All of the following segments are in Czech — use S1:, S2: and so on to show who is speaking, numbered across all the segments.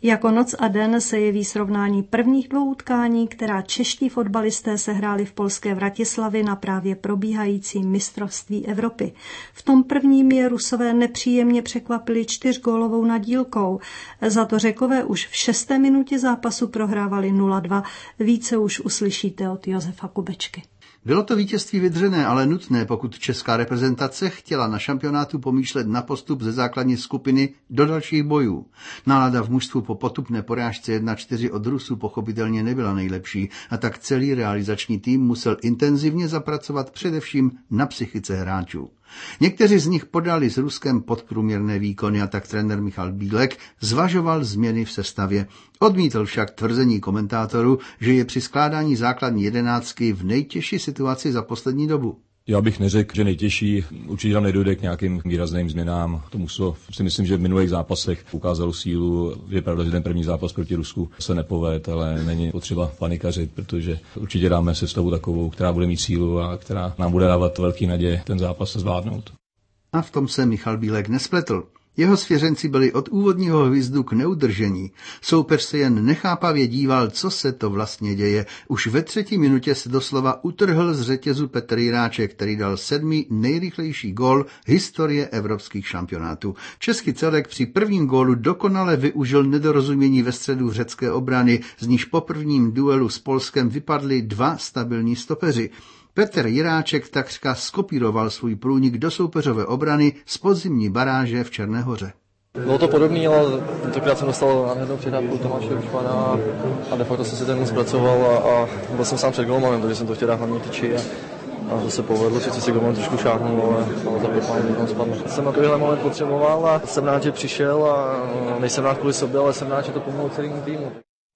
S1: Jako noc a den se jeví srovnání prvních dvou utkání, která čeští fotbalisté sehráli v polské Vratislavi na právě probíhajícím mistrovství Evropy. V tom prvním je Rusové nepříjemně překvapili 4gólovou nadílkou. Za to Řekové už v 6. minutě zápasu prohrávali 0-2. Více už uslyšíte od Josefa Kubečky.
S2: Bylo to vítězství vydřené, ale nutné, pokud česká reprezentace chtěla na šampionátu pomýšlet na postup ze základní skupiny do dalších bojů. Nálada v mužstvu po potupné porážce 1-4 od Rusů pochopitelně nebyla nejlepší a tak celý realizační tým musel intenzivně zapracovat především na psychice hráčů. Někteří z nich podali s Ruskem podprůměrné výkony a tak trenér Michal Bílek zvažoval změny v sestavě. Odmítl však tvrzení komentátorů, že je při skládání základní jedenáctky v nejtěžší situaci za poslední dobu.
S3: Já bych neřekl, že nejtěžší, určitě tam nedojde k nějakým výrazným změnám. To muselo, si myslím, že v minulých zápasech ukázalo sílu. Je pravda, že ten první zápas proti Rusku se nepovedl, ale není potřeba panikařit, protože určitě dáme sestavu takovou, která bude mít sílu a která nám bude dávat velký naděje ten zápas zvládnout.
S2: A v tom se Michal Bílek nespletl. Jeho svěřenci byli od úvodního hvizdu k neudržení. Soupeř se jen nechápavě díval, co se to vlastně děje. Už ve 3. minutě se doslova utrhl z řetězu Petr Jiráček, který dal 7. nejrychlejší gól historie evropských šampionátů. Český celek při prvním gólu dokonale využil nedorozumění ve středu řecké obrany, z níž po prvním duelu s Polskem vypadli 2 stabilní stopeři. Petr Jiráček takřka skopíroval svůj průnik do soupeřové obrany z podzimní baráže v Černé Hoře.
S4: Bylo to podobný, ale tentokrát jsem dostal na jednou přihrávku Tomáše Rušmana a de facto jsem si ten zpracoval a byl jsem sám před golmanem, takže jsem to chtěl dát hlavně tyči a to se povedlo, sice si golman trošku šáhnul, ale za 5 minut spadl. Jsem na tohle moment potřeboval a jsem rád, že přišel a nejsem rád kvůli sobě, ale jsem rád, že to pomohlo celému týmu.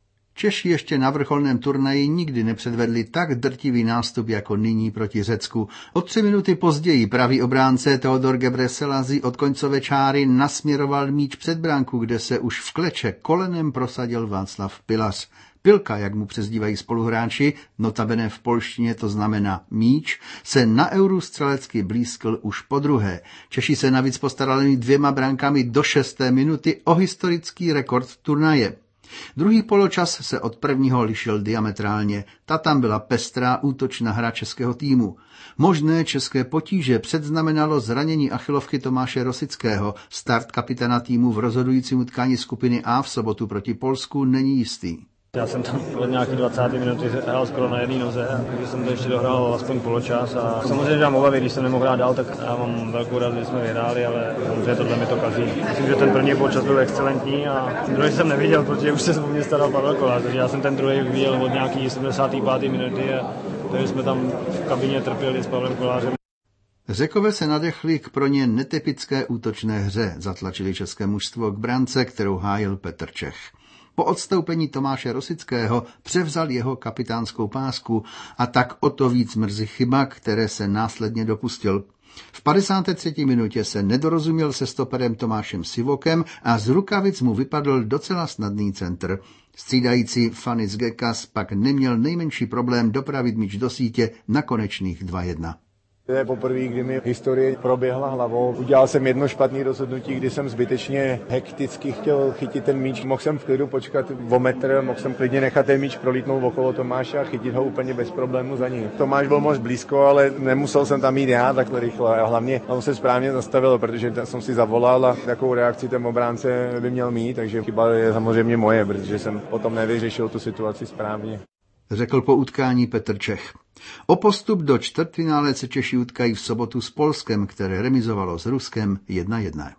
S2: Češi ještě na vrcholném turnaji nikdy nepředvedli tak drtivý nástup jako nyní proti Řecku. O 3 minuty později pravý obránce Teodor Gebrselassie od koňcové čáry nasměroval míč před branku, kde se už v kleče kolenem prosadil Václav Pilař. Pilka, jak mu přezdívají spoluhráči, notabene v polštině to znamená míč, se na euru střelecky blízkl už podruhé. Češi se navíc postarali 2 brankami do 6. minuty o historický rekord turnaje. Druhý poločas se od prvního lišil diametrálně. Ta tam byla pestrá útočná hra českého týmu. Možné české potíže předznamenalo zranění achilovky Tomáše Rosického. Start kapitána týmu v rozhodujícím utkání skupiny A v sobotu proti Polsku není jistý.
S5: Já jsem tam od nějaký 20. minuty hrál skoro na jedné noze, takže jsem to ještě dohrál aspoň poločas a samozřejmě mám obavy, když jsem nemohl hrát dál, tak já mám velkou radost, že jsme vyhráli, ale samozřejmě tohle mi to kazí. Myslím, že ten první poločas byl excelentní a ten druhý jsem neviděl, protože už se o mě staral Pavel Kolář, takže já jsem ten druhý viděl od nějaký 75. minuty a takže jsme tam v kabině trpěli s Pavlem Kolářem.
S2: Řekové se nadechli k pro ně netypické útočné hře, zatlačili české mužstvo k brance, kterou hájil Petr Čech. Po odstoupení Tomáše Rosického převzal jeho kapitánskou pásku a tak o to víc mrzí chyba, které se následně dopustil. V 53. minutě se nedorozuměl se stoperem Tomášem Sivokem a z rukavic mu vypadl docela snadný centr. Střídající Fanis Gekas pak neměl nejmenší problém dopravit míč do sítě na konečných 2-1.
S6: To je poprvé, kdy mi historie proběhla hlavou. Udělal jsem jedno špatné rozhodnutí, kdy jsem zbytečně hekticky chtěl chytit ten míč. Mohl jsem v klidu počkat o metr, mohl jsem klidně nechat ten míč prolítnout okolo Tomáše a chytit ho úplně bez problému za ním. Tomáš byl moc blízko, ale nemusel jsem tam jít já takhle rychle. A hlavně on se správně zastavil, protože jsem si zavolal a takovou reakci ten obránce by měl mít, takže chyba je samozřejmě moje, protože jsem potom nevyřešil tu situaci správně.
S2: Řekl po utkání Petr Čech. O postup do čtvrtfinále se Češi utkají v sobotu s Polskem, které remizovalo s Ruskem 1-1.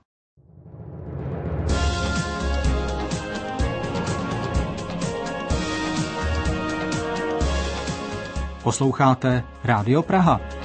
S7: Posloucháte Rádio Praha.